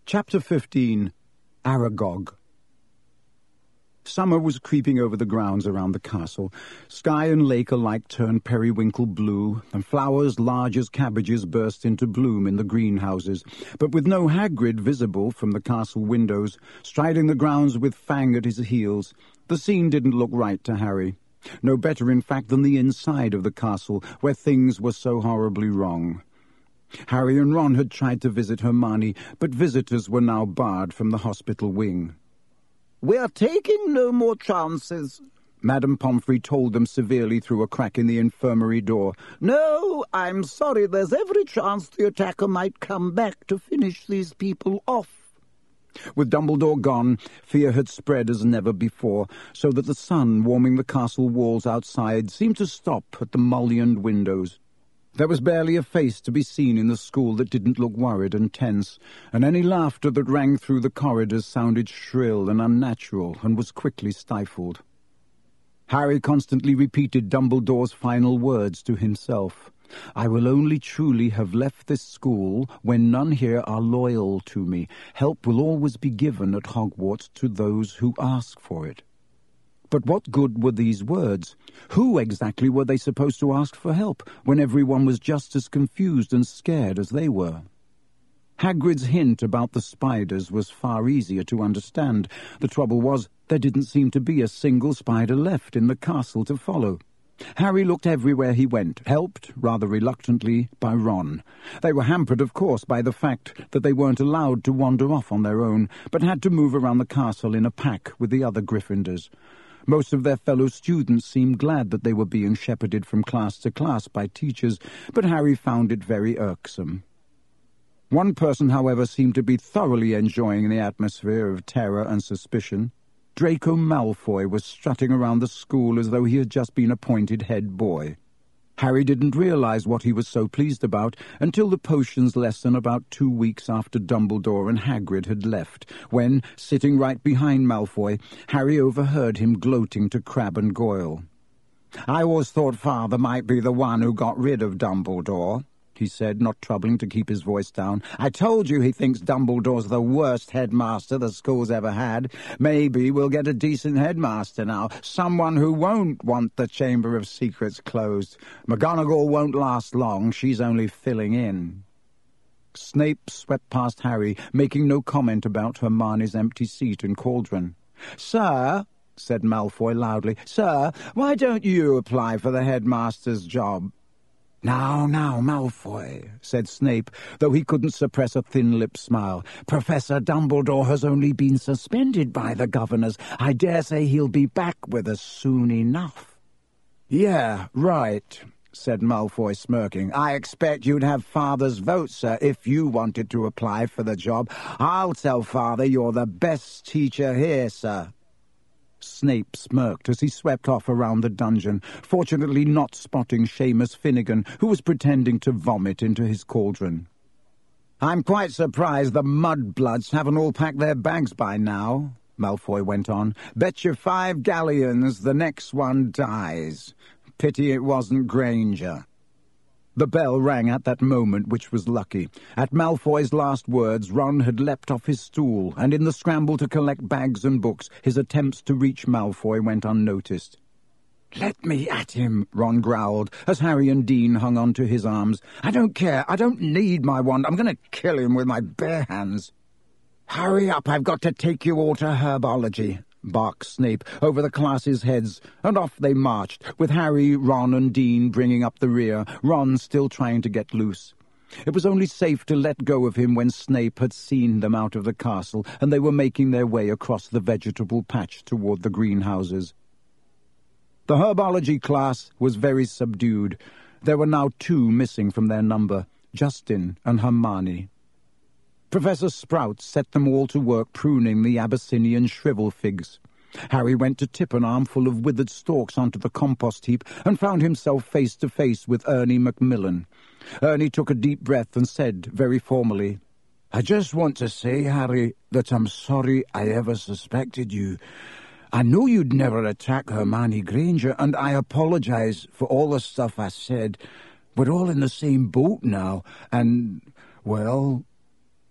Chapter 15. Aragog. Summer was creeping over the grounds around the castle. Sky and lake alike turned periwinkle blue, and flowers large as cabbages burst into bloom in the greenhouses. But with no Hagrid visible from the castle windows, striding the grounds with Fang at his heels, the scene didn't look right to Harry. No better, in fact, than the inside of the castle, where things were so horribly wrong. Harry and Ron had tried to visit Hermione, but visitors were now barred from the hospital wing. "We're taking no more chances," Madame Pomfrey told them severely through a crack in the infirmary door. "No, I'm sorry, there's every chance the attacker might come back to finish these people off." With Dumbledore gone, fear had spread as never before, so that the sun warming the castle walls outside seemed to stop at the mullioned windows. There was barely a face to be seen in the school that didn't look worried and tense, and any laughter that rang through the corridors sounded shrill and unnatural and was quickly stifled. Harry constantly repeated Dumbledore's final words to himself. "I will only truly have left this school when none here are loyal to me. Help will always be given at Hogwarts to those who ask for it." But what good were these words? Who exactly were they supposed to ask for help, when everyone was just as confused and scared as they were? Hagrid's hint about the spiders was far easier to understand. The trouble was, there didn't seem to be a single spider left in the castle to follow. Harry looked everywhere he went, helped, rather reluctantly, by Ron. They were hampered, of course, by the fact that they weren't allowed to wander off on their own, but had to move around the castle in a pack with the other Gryffindors. Most of their fellow students seemed glad that they were being shepherded from class to class by teachers, but Harry found it very irksome. One person, however, seemed to be thoroughly enjoying the atmosphere of terror and suspicion. Draco Malfoy was strutting around the school as though he had just been appointed head boy. Harry didn't realize what he was so pleased about until the potions lesson about 2 weeks after Dumbledore and Hagrid had left, when, sitting right behind Malfoy, Harry overheard him gloating to Crabbe and Goyle. "I always thought Father might be the one who got rid of Dumbledore," he said, not troubling to keep his voice down. "I told you he thinks Dumbledore's the worst headmaster the school's ever had. Maybe we'll get a decent headmaster now, someone who won't want the Chamber of Secrets closed. McGonagall won't last long, she's only filling in." Snape swept past Harry, making no comment about Hermione's empty seat in Cauldron. "Sir," said Malfoy loudly, "Sir, why don't you apply for the headmaster's job?" "Now, Malfoy," said Snape, though he couldn't suppress a thin-lipped smile. "Professor Dumbledore has only been suspended by the governors. I dare say he'll be back with us soon enough." "Yeah, right," said Malfoy, smirking. "I expect you'd have Father's vote, sir, if you wanted to apply for the job. I'll tell Father you're the best teacher here, sir." Snape smirked as he swept off around the dungeon, fortunately not spotting Seamus Finnegan, who was pretending to vomit into his cauldron. "I'm quite surprised the mudbloods haven't all packed their bags by now," Malfoy went on. "Bet you 5 galleons the next one dies. Pity it wasn't Granger." The bell rang at that moment, which was lucky. At Malfoy's last words, Ron had leapt off his stool, and in the scramble to collect bags and books, his attempts to reach Malfoy went unnoticed. "Let me at him," Ron growled, as Harry and Dean hung on to his arms. "I don't care. I don't need my wand. I'm going to kill him with my bare hands." "Hurry up, I've got to take you all to herbology," barked Snape over the classes' heads, and off they marched, with Harry, Ron and Dean bringing up the rear, Ron still trying to get loose. It was only safe to let go of him when Snape had seen them out of the castle, and they were making their way across the vegetable patch toward the greenhouses. The herbology class was very subdued. There were now 2 missing from their number, Justin and Hermione. Professor Sprout set them all to work pruning the Abyssinian shrivel figs. Harry went to tip an armful of withered stalks onto the compost heap and found himself face to face with Ernie Macmillan. Ernie took a deep breath and said, very formally, "I just want to say, Harry, that I'm sorry I ever suspected you. I know you'd never attack Hermione Granger, and I apologize for all the stuff I said. We're all in the same boat now, and, well..."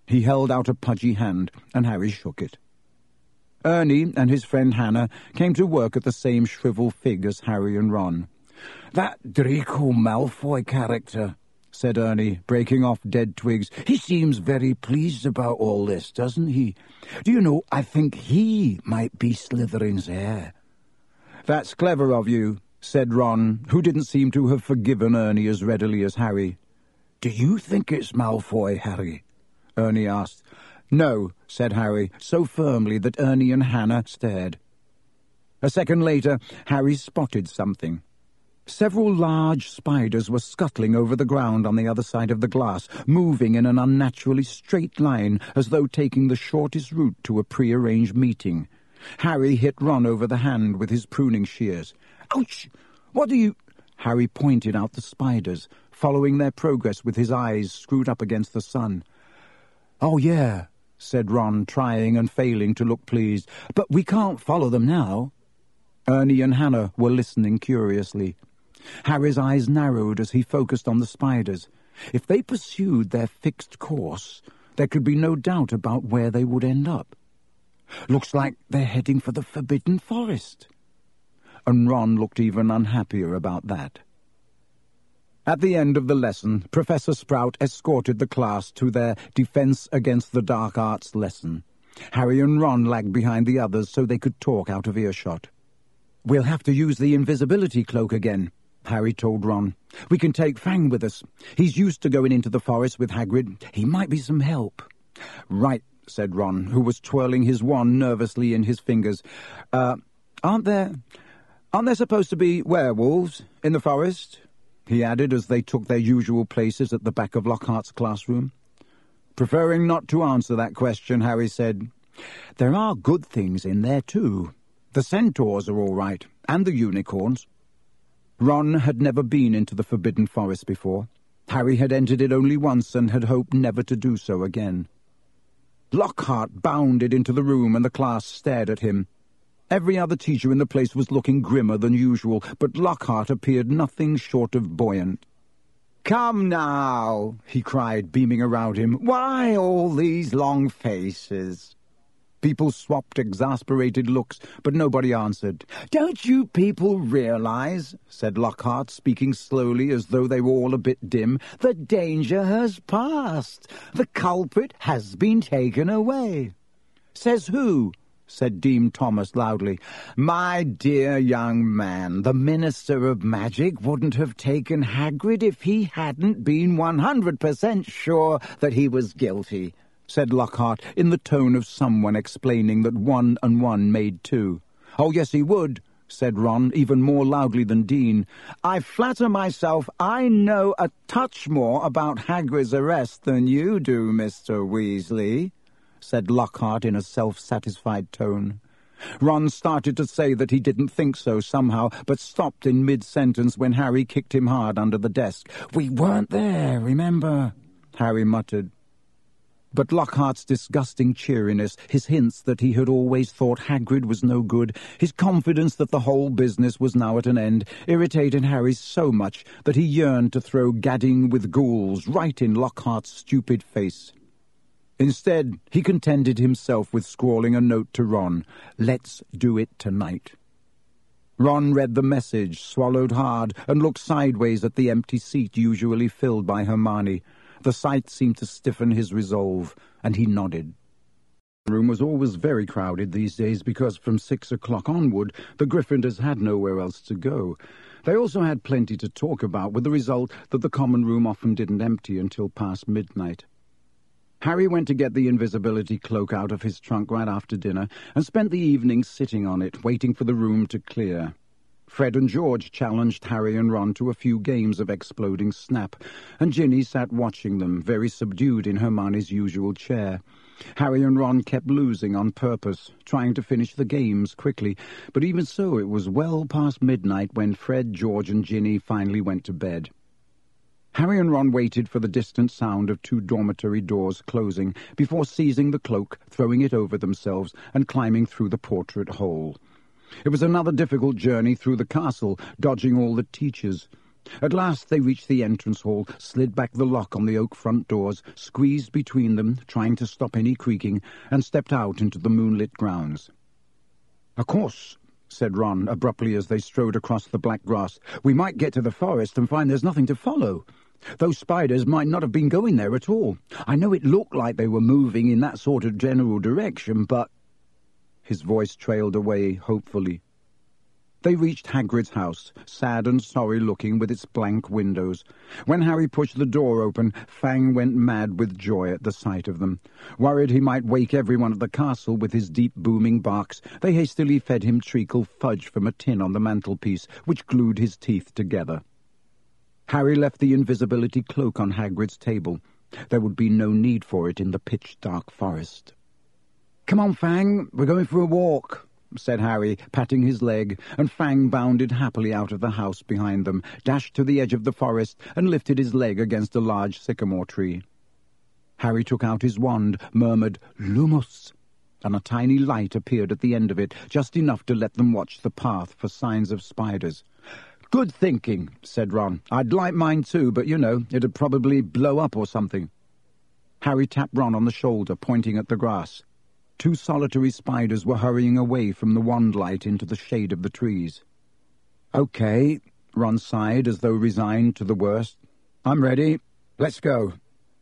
He held out a pudgy hand, and Harry shook it. Ernie and his friend Hannah came to work at the same shrivel fig as Harry and Ron. "That Draco Malfoy character," said Ernie, breaking off dead twigs. "He seems very pleased about all this, doesn't he? Do you know, I think he might be Slytherin's heir." "That's clever of you," said Ron, who didn't seem to have forgiven Ernie as readily as Harry. "Do you think it's Malfoy, Harry?" Ernie asked. "No," said Harry, so firmly that Ernie and Hannah stared. A second later, Harry spotted something. Several large spiders were scuttling over the ground on the other side of the glass, moving in an unnaturally straight line, as though taking the shortest route to a pre-arranged meeting. Harry hit Ron over the hand with his pruning shears. "Ouch! What do you—" Harry pointed out the spiders, following their progress with his eyes screwed up against the sun. "Oh, yeah," said Ron, trying and failing to look pleased. "But we can't follow them now." Ernie and Hannah were listening curiously. Harry's eyes narrowed as he focused on the spiders. If they pursued their fixed course, there could be no doubt about where they would end up. "Looks like they're heading for the Forbidden Forest." And Ron looked even unhappier about that. At the end of the lesson, Professor Sprout escorted the class to their Defense Against the Dark Arts lesson. Harry and Ron lagged behind the others so they could talk out of earshot. "We'll have to use the invisibility cloak again," Harry told Ron. "We can take Fang with us. He's used to going into the forest with Hagrid. He might be some help." "Right," said Ron, who was twirling his wand nervously in his fingers. Aren't there supposed to be werewolves in the forest?" he added as they took their usual places at the back of Lockhart's classroom. Preferring not to answer that question, Harry said, "There are good things in there too. The centaurs are all right, and the unicorns." Ron had never been into the Forbidden Forest before. Harry had entered it only once and had hoped never to do so again. Lockhart bounded into the room and the class stared at him. Every other teacher in the place was looking grimmer than usual, but Lockhart appeared nothing short of buoyant. "Come now," he cried, beaming around him. "Why all these long faces?" People swapped exasperated looks, but nobody answered. "Don't you people realize," said Lockhart, speaking slowly as though they were all a bit dim, "the danger has passed. The culprit has been taken away." "Says who?" said Dean Thomas loudly. "My dear young man, the Minister of Magic wouldn't have taken Hagrid if he hadn't been 100% sure that he was guilty," said Lockhart, in the tone of someone explaining that 1 and 1 made 2. "Oh, yes, he would," said Ron, even more loudly than Dean. "I flatter myself I know a touch more about Hagrid's arrest than you do, Mr. Weasley," said Lockhart in a self-satisfied tone. Ron started to say that he didn't think so somehow, but stopped in mid-sentence when Harry kicked him hard under the desk. "We weren't there, remember?" Harry muttered. But Lockhart's disgusting cheeriness, his hints that he had always thought Hagrid was no good, his confidence that the whole business was now at an end, irritated Harry so much that he yearned to throw gadding with ghouls right in Lockhart's stupid face. Instead, he contented himself with scrawling a note to Ron, "Let's do it tonight." Ron read the message, swallowed hard, and looked sideways at the empty seat usually filled by Hermione. The sight seemed to stiffen his resolve, and he nodded. The room was always very crowded these days because from 6 o'clock onward the Gryffindors had nowhere else to go. They also had plenty to talk about, with the result that the common room often didn't empty until past midnight. Harry went to get the invisibility cloak out of his trunk right after dinner and spent the evening sitting on it, waiting for the room to clear. Fred and George challenged Harry and Ron to a few games of exploding snap, and Ginny sat watching them, very subdued in Hermione's usual chair. Harry and Ron kept losing on purpose, trying to finish the games quickly, but even so it was well past midnight when Fred, George and Ginny finally went to bed. Harry and Ron waited for the distant sound of 2 dormitory doors closing before seizing the cloak, throwing it over themselves, and climbing through the portrait hole. It was another difficult journey through the castle, dodging all the teachers. At last they reached the entrance hall, slid back the lock on the oak front doors, squeezed between them, trying to stop any creaking, and stepped out into the moonlit grounds. "Of course," said Ron abruptly as they strode across the black grass, "we might get to the forest and find there's nothing to follow. Those spiders might not have been going there at all. I know it looked like they were moving in that sort of general direction, but—" His voice trailed away hopefully. They reached Hagrid's house, sad and sorry-looking with its blank windows. When Harry pushed the door open, Fang went mad with joy at the sight of them. Worried he might wake everyone at the castle with his deep booming barks, they hastily fed him treacle fudge from a tin on the mantelpiece, which glued his teeth together. Harry left the invisibility cloak on Hagrid's table. There would be no need for it in the pitch-dark forest. "Come on, Fang, we're going for a walk," said Harry, patting his leg, and Fang bounded happily out of the house behind them, dashed to the edge of the forest, and lifted his leg against a large sycamore tree. Harry took out his wand, murmured, "Lumos," and a tiny light appeared at the end of it, just enough to let them watch the path for signs of spiders. "Good thinking," said Ron. "I'd like mine too, but, you know, it'd probably blow up or something." Harry tapped Ron on the shoulder, pointing at the grass. 2 solitary spiders were hurrying away from the wand light into the shade of the trees. "Okay," Ron sighed as though resigned to the worst. "I'm ready. Let's go."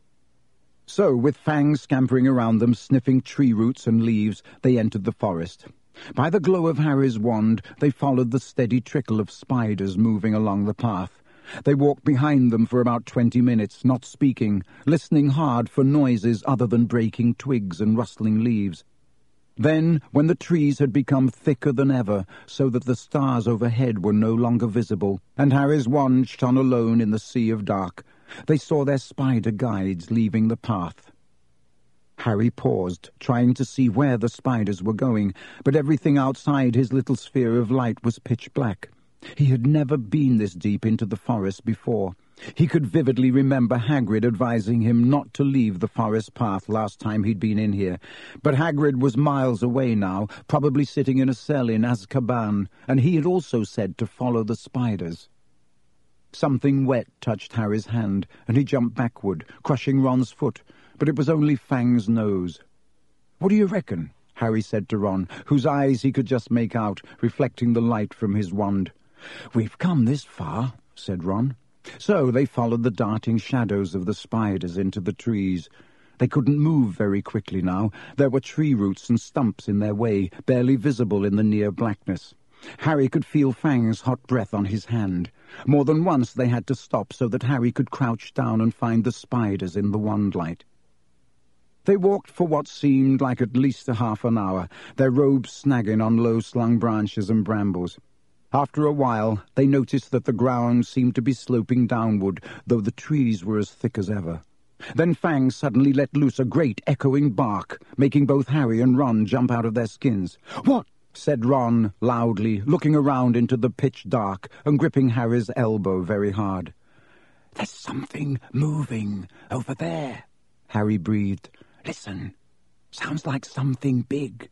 So, with Fang scampering around them, sniffing tree roots and leaves, they entered the forest. By the glow of Harry's wand, they followed the steady trickle of spiders moving along the path. They walked behind them for about 20 minutes, not speaking, listening hard for noises other than breaking twigs and rustling leaves. Then, when the trees had become thicker than ever, so that the stars overhead were no longer visible, and Harry's wand shone alone in the sea of dark, they saw their spider guides leaving the path. Harry paused, trying to see where the spiders were going, but everything outside his little sphere of light was pitch black. He had never been this deep into the forest before. He could vividly remember Hagrid advising him not to leave the forest path last time he'd been in here, but Hagrid was miles away now, probably sitting in a cell in Azkaban, and he had also said to follow the spiders. Something wet touched Harry's hand, and he jumped backward, crushing Ron's foot, but it was only Fang's nose. "What do you reckon?" Harry said to Ron, whose eyes he could just make out, reflecting the light from his wand. "We've come this far," said Ron. So they followed the darting shadows of the spiders into the trees. They couldn't move very quickly now. There were tree roots and stumps in their way, barely visible in the near blackness. Harry could feel Fang's hot breath on his hand. More than once they had to stop so that Harry could crouch down and find the spiders in the wand light. They walked for what seemed like at least a half an hour, their robes snagging on low-slung branches and brambles. After a while, they noticed that the ground seemed to be sloping downward, though the trees were as thick as ever. Then Fang suddenly let loose a great echoing bark, making both Harry and Ron jump out of their skins. "What?" said Ron loudly, looking around into the pitch dark and gripping Harry's elbow very hard. "There's something moving over there," Harry breathed. "Listen. Sounds like something big."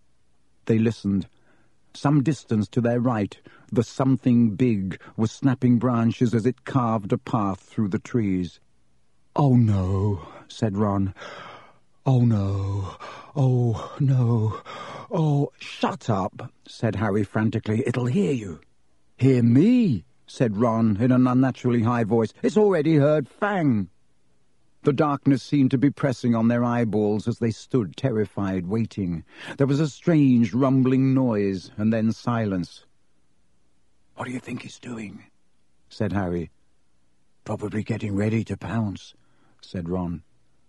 They listened. Some distance to their right, the something big was snapping branches as it carved a path through the trees. "Oh, no," said Ron. "Oh, no. Oh, no. Oh, shut up," said Harry frantically. "It'll hear you." "Hear me?" said Ron in an unnaturally high voice. "It's already heard Fang." The darkness seemed to be pressing on their eyeballs as they stood terrified, waiting. There was a strange rumbling noise, and then silence. "What do you think he's doing?" said Harry. "Probably getting ready to pounce," said Ron.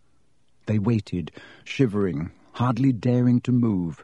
They waited, shivering, hardly daring to move.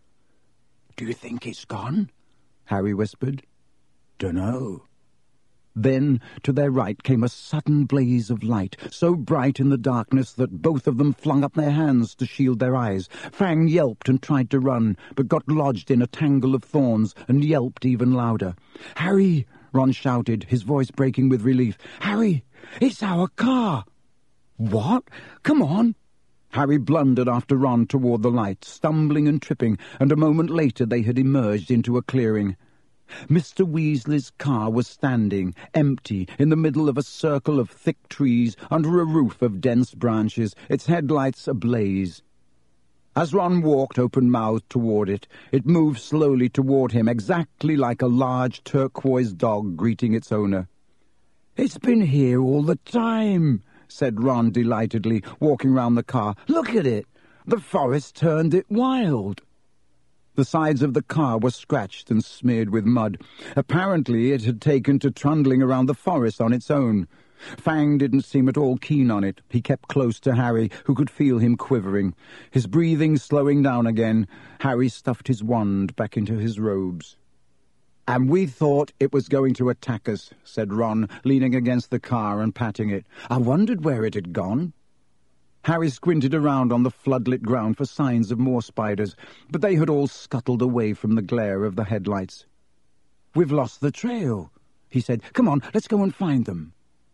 "Do you think it's gone?" Harry whispered. "Dunno." Then, to their right, came a sudden blaze of light, so bright in the darkness that both of them flung up their hands to shield their eyes. Fang yelped and tried to run, but got lodged in a tangle of thorns and yelped even louder. "Harry!" Ron shouted, his voice breaking with relief. "Harry! It's our car!" "What? Come on!" Harry blundered after Ron toward the light, stumbling and tripping, and a moment later they had emerged into a clearing. Mr. Weasley's car was standing, empty, in the middle of a circle of thick trees under a roof of dense branches, its headlights ablaze. As Ron walked open-mouthed toward it, it moved slowly toward him, exactly like a large turquoise dog greeting its owner. "It's been here all the time," said Ron delightedly, walking round the car. "Look at it! The forest turned it wild." The sides of the car were scratched and smeared with mud. Apparently it had taken to trundling around the forest on its own. Fang didn't seem at all keen on it. He kept close to Harry, who could feel him quivering. His breathing slowing down again, Harry stuffed his wand back into his robes. "And we thought it was going to attack us," said Ron, leaning against the car and patting it. "I wondered where it had gone." Harry squinted around on the floodlit ground for signs of more spiders, but they had all scuttled away from the glare of the headlights. "We've lost the trail," he said. "Come on, let's go and find them."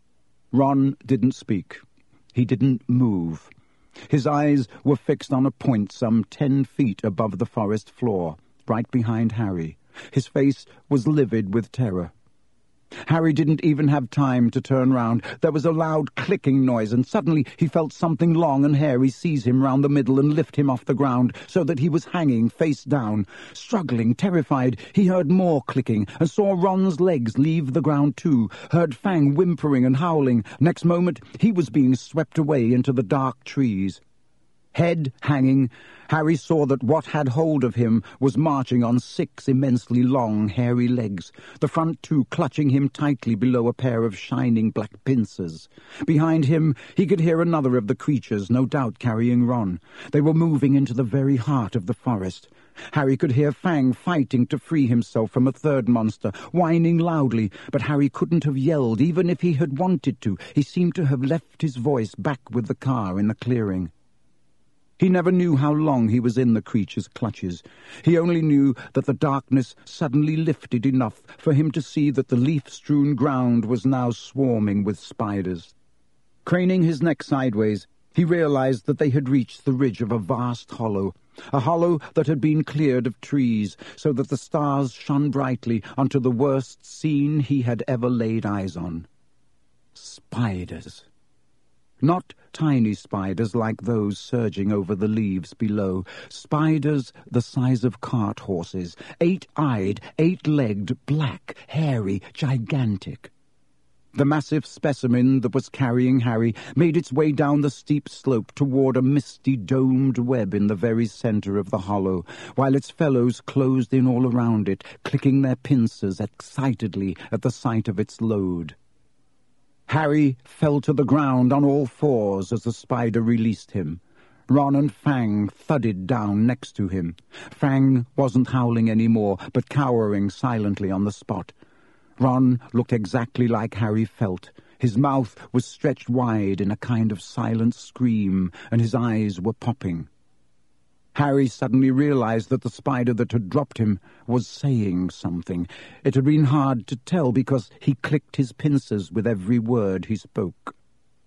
Ron didn't speak. He didn't move. His eyes were fixed on a point some 10 feet above the forest floor, right behind Harry. His face was livid with terror. Harry didn't even have time to turn round. There was a loud clicking noise, and suddenly he felt something long and hairy seize him round the middle and lift him off the ground, so that he was hanging face down. Struggling, terrified, he heard more clicking, and saw Ron's legs leave the ground too, heard Fang whimpering and howling. Next moment, he was being swept away into the dark trees. Head hanging, Harry saw that what had hold of him was marching on 6 immensely long, hairy legs, the front 2 clutching him tightly below a pair of shining black pincers. Behind him he could hear another of the creatures, no doubt carrying Ron. They were moving into the very heart of the forest. Harry could hear Fang fighting to free himself from a third monster, whining loudly, but Harry couldn't have yelled even if he had wanted to. He seemed to have left his voice back with the car in the clearing. He never knew how long he was in the creature's clutches. He only knew that the darkness suddenly lifted enough for him to see that the leaf-strewn ground was now swarming with spiders. Craning his neck sideways, he realized that they had reached the ridge of a vast hollow, a hollow that had been cleared of trees, so that the stars shone brightly onto the worst scene he had ever laid eyes on. Spiders. Not tiny spiders like those surging over the leaves below. Spiders the size of cart horses, 8-eyed, 8-legged, black, hairy, gigantic. The massive specimen that was carrying Harry made its way down the steep slope toward a misty domed web in the very center of the hollow, while its fellows closed in all around it, clicking their pincers excitedly at the sight of its load. Harry fell to the ground on all fours as the spider released him. Ron and Fang thudded down next to him. Fang wasn't howling any more, but cowering silently on the spot. Ron looked exactly like Harry felt. His mouth was stretched wide in a kind of silent scream, and his eyes were popping. Harry suddenly realized that the spider that had dropped him was saying something. It had been hard to tell because he clicked his pincers with every word he spoke.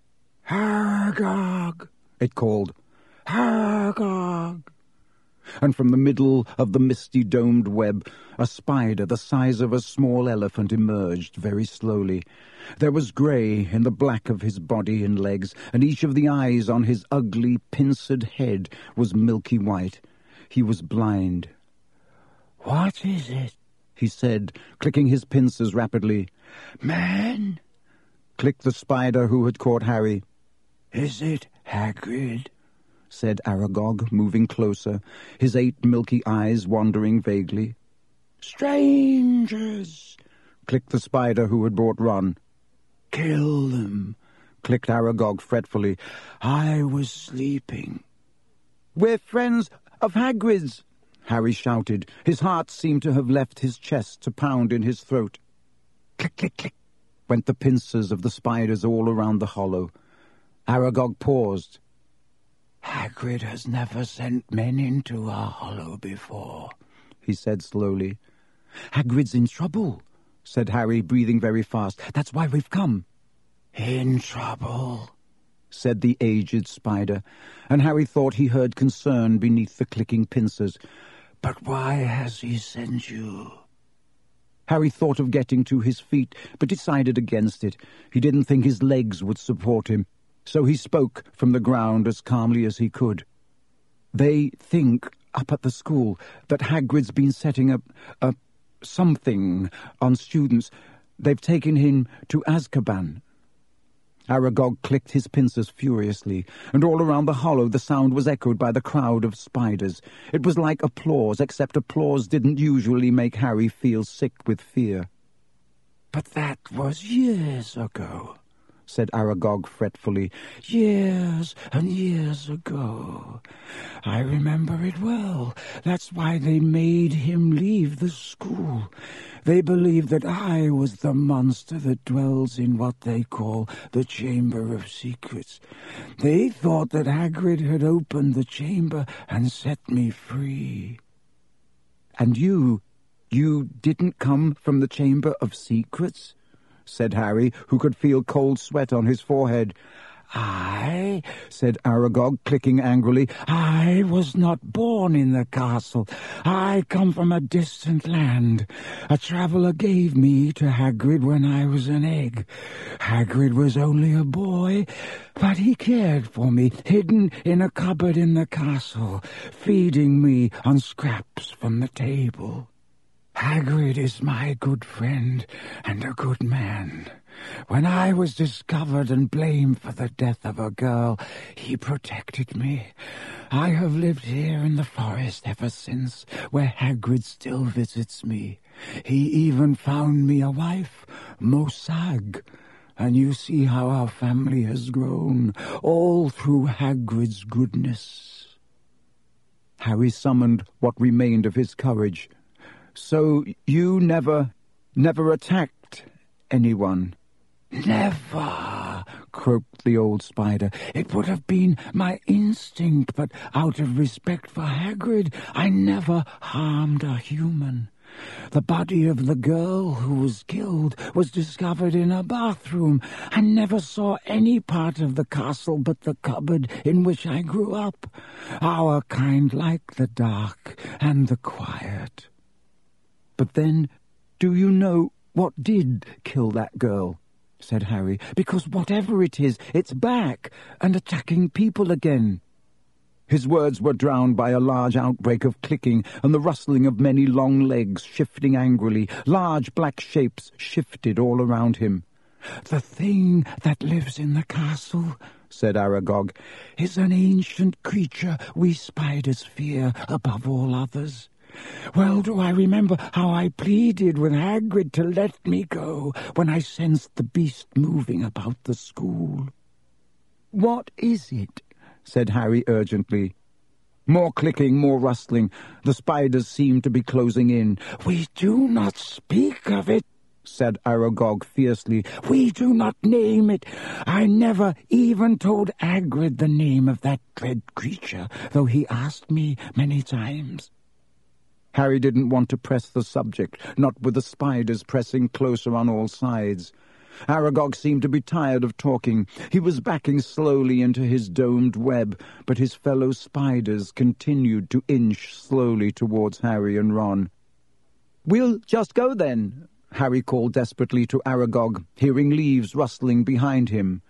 "Aragog," it called. "Aragog." And from the middle of the misty domed web, a spider the size of a small elephant emerged very slowly. There was grey in the black of his body and legs, and each of the eyes on his ugly, pincered head was milky white. He was blind. "What is it?" he said, clicking his pincers rapidly. "Man?" clicked the spider who had caught Harry. "Is it Hagrid?" said Aragog, moving closer, his 8 milky eyes wandering vaguely. "Strangers," clicked the spider who had brought Ron. "Kill them," clicked Aragog fretfully. "I was sleeping." "We're friends of Hagrid's," Harry shouted. His heart seemed to have left his chest to pound in his throat. Click, click, click, went the pincers of the spiders all around the hollow. Aragog paused. "Hagrid has never sent men into our hollow before," he said slowly. "Hagrid's in trouble," said Harry, breathing very fast. "That's why we've come." "In trouble," said the aged spider, and Harry thought he heard concern beneath the clicking pincers. "But why has he sent you?" Harry thought of getting to his feet, but decided against it. He didn't think his legs would support him, so he spoke from the ground as calmly as he could. "They think, up at the school, that Hagrid's been setting up something on students. They've taken him to Azkaban." Aragog clicked his pincers furiously, and all around the hollow the sound was echoed by the crowd of spiders. It was like applause, except applause didn't usually make Harry feel sick with fear. "But that was years ago," said Aragog fretfully. "Years and years ago. I remember it well. That's why they made him leave the school. They believed that I was the monster that dwells in what they call the Chamber of Secrets. They thought that Hagrid had opened the chamber and set me free." "And you didn't come from the Chamber of Secrets?" said Harry, who could feel cold sweat on his forehead. "I," said Aragog, clicking angrily, "I was not born in the castle. I come from a distant land. A traveller gave me to Hagrid when I was an egg. Hagrid was only a boy, but he cared for me, hidden in a cupboard in the castle, feeding me on scraps from the table. Hagrid is my good friend and a good man. When I was discovered and blamed for the death of a girl, he protected me. I have lived here in the forest ever since, where Hagrid still visits me. He even found me a wife, Mosag, and you see how our family has grown, all through Hagrid's goodness." Harry summoned what remained of his courage. "So you never attacked anyone?" "Never," croaked the old spider. "It would have been my instinct, but out of respect for Hagrid, I never harmed a human. The body of the girl who was killed was discovered in a bathroom. I never saw any part of the castle but the cupboard in which I grew up. Our kind like the dark and the quiet." "But then, do you know what did kill that girl?" said Harry. "Because whatever it is, it's back and attacking people again." His words were drowned by a large outbreak of clicking and the rustling of many long legs shifting angrily. Large black shapes shifted all around him. "The thing that lives in the castle," said Aragog, "is an ancient creature we spiders fear above all others. Well do I remember how I pleaded with Hagrid to let me go when I sensed the beast moving about the school." "What is it?" said Harry urgently. More clicking, more rustling. The spiders seemed to be closing in. "We do not speak of it," said Aragog fiercely. "We do not name it. I never even told Hagrid the name of that dread creature, though he asked me many times." Harry didn't want to press the subject, not with the spiders pressing closer on all sides. Aragog seemed to be tired of talking. He was backing slowly into his domed web, but his fellow spiders continued to inch slowly towards Harry and Ron. "We'll just go then," Harry called desperately to Aragog, hearing leaves rustling behind him.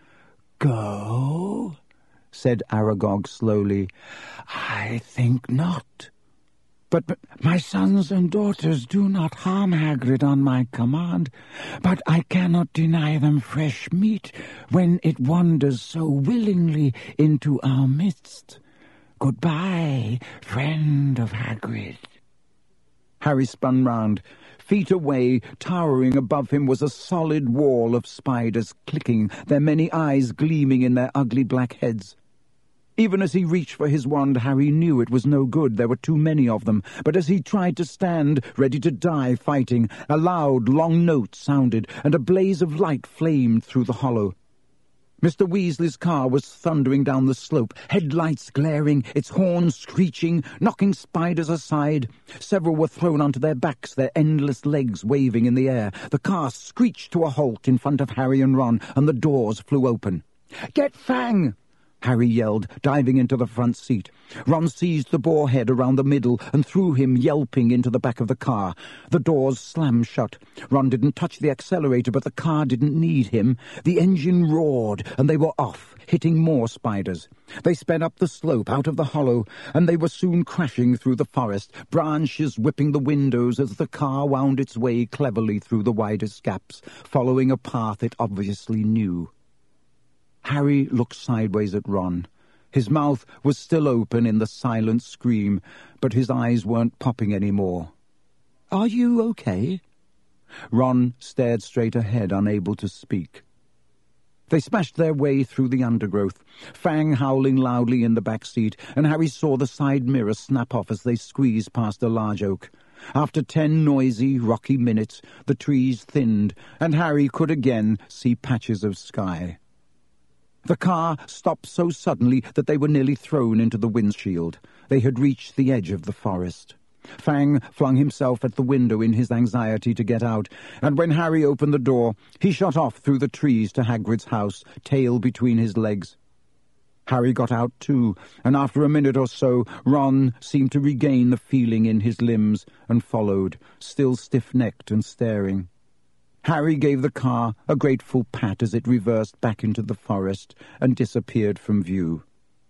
"Go?" said Aragog slowly. "I think not. But my sons and daughters do not harm Hagrid on my command, but I cannot deny them fresh meat when it wanders so willingly into our midst. Goodbye, friend of Hagrid." Harry spun round. Feet away, towering above him, was a solid wall of spiders clicking, their many eyes gleaming in their ugly black heads. Even as he reached for his wand, Harry knew it was no good. There were too many of them. But as he tried to stand, ready to die fighting, a loud, long note sounded, and a blaze of light flamed through the hollow. Mr. Weasley's car was thundering down the slope, headlights glaring, its horns screeching, knocking spiders aside. Several were thrown onto their backs, their endless legs waving in the air. The car screeched to a halt in front of Harry and Ron, and the doors flew open. "Get Fang!" Harry yelled, diving into the front seat. Ron seized the boar head around the middle and threw him yelping into the back of the car. The doors slammed shut. Ron didn't touch the accelerator, but the car didn't need him. The engine roared, and they were off, hitting more spiders. They sped up the slope out of the hollow, and they were soon crashing through the forest, branches whipping the windows as the car wound its way cleverly through the widest gaps, following a path it obviously knew. Harry looked sideways at Ron. His mouth was still open in the silent scream, but his eyes weren't popping anymore. "Are you okay?" Ron stared straight ahead, unable to speak. They smashed their way through the undergrowth, Fang howling loudly in the back seat, and Harry saw the side mirror snap off as they squeezed past a large oak. After 10 noisy, rocky minutes, the trees thinned, and Harry could again see patches of sky. The car stopped so suddenly that they were nearly thrown into the windshield. They had reached the edge of the forest. Fang flung himself at the window in his anxiety to get out, and when Harry opened the door, he shot off through the trees to Hagrid's house, tail between his legs. Harry got out too, and after a minute or so, Ron seemed to regain the feeling in his limbs and followed, still stiff-necked and staring. Harry gave the car a grateful pat as it reversed back into the forest and disappeared from view.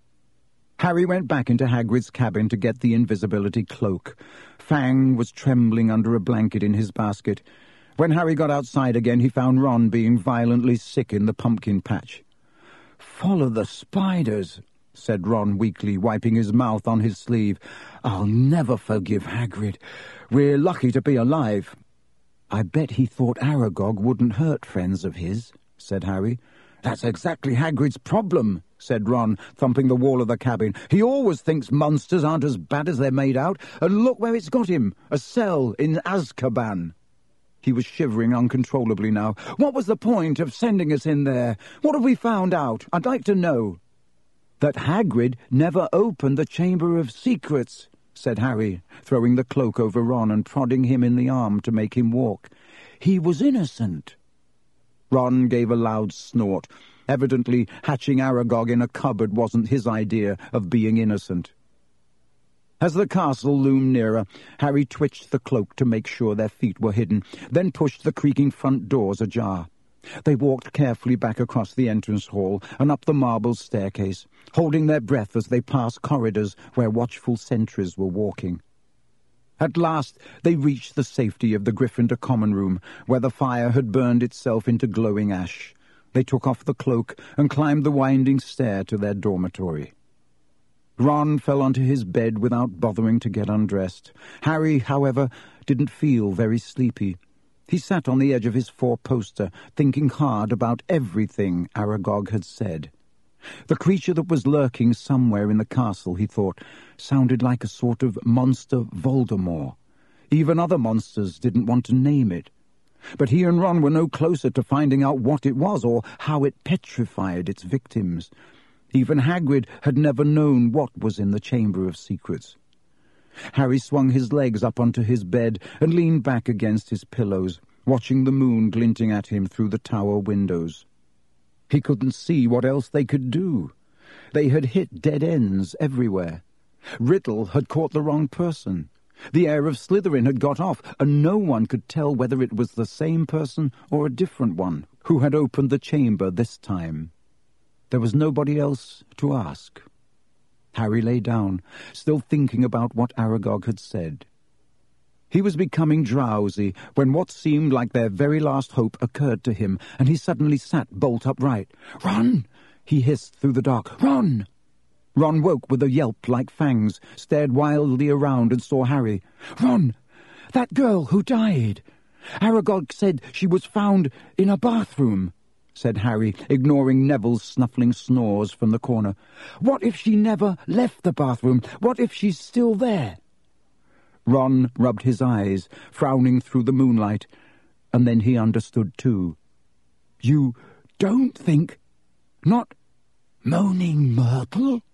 Harry went back into Hagrid's cabin to get the invisibility cloak. Fang was trembling under a blanket in his basket. When Harry got outside again, he found Ron being violently sick in the pumpkin patch. "Follow the spiders," said Ron weakly, wiping his mouth on his sleeve. "I'll never forgive Hagrid. We're lucky to be alive." "I bet he thought Aragog wouldn't hurt friends of his," said Harry. "That's exactly Hagrid's problem," said Ron, thumping the wall of the cabin. "He always thinks monsters aren't as bad as they're made out, and look where it's got him, a cell in Azkaban." He was shivering uncontrollably now. "What was the point of sending us in there? What have we found out? I'd like to know." "That Hagrid never opened the Chamber of Secrets," said Harry, throwing the cloak over Ron and prodding him in the arm to make him walk. "He was innocent." Ron gave a loud snort. Evidently, hatching Aragog in a cupboard wasn't his idea of being innocent. As the castle loomed nearer, Harry twitched the cloak to make sure their feet were hidden, then pushed the creaking front doors ajar. They walked carefully back across the entrance hall and up the marble staircase, holding their breath as they passed corridors where watchful sentries were walking. At last they reached the safety of the Gryffindor common room, where the fire had burned itself into glowing ash. They took off the cloak and climbed the winding stair to their dormitory. Ron fell onto his bed without bothering to get undressed. Harry, however, didn't feel very sleepy. He sat on the edge of his four-poster, thinking hard about everything Aragog had said. The creature that was lurking somewhere in the castle, he thought, sounded like a sort of monster Voldemort. Even other monsters didn't want to name it. But he and Ron were no closer to finding out what it was or how it petrified its victims. Even Hagrid had never known what was in the Chamber of Secrets. Harry swung his legs up onto his bed and leaned back against his pillows, watching the moon glinting at him through the tower windows. He couldn't see what else they could do. They had hit dead ends everywhere. Riddle had caught the wrong person. The heir of Slytherin had got off, and no one could tell whether it was the same person or a different one who had opened the chamber this time. There was nobody else to ask. Harry lay down, still thinking about what Aragog had said. He was becoming drowsy when what seemed like their very last hope occurred to him, and he suddenly sat bolt upright. "Run!" he hissed through the dark. "Run!" Ron woke with a yelp like fangs, stared wildly around and saw Harry. "Ron! That girl who died! Aragog said she was found in a bathroom," said Harry, ignoring Neville's snuffling snores from the corner. "What if she never left the bathroom? What if she's still there?" Ron rubbed his eyes, frowning through the moonlight, and then he understood too. "You don't think—" "Not Moaning Myrtle?"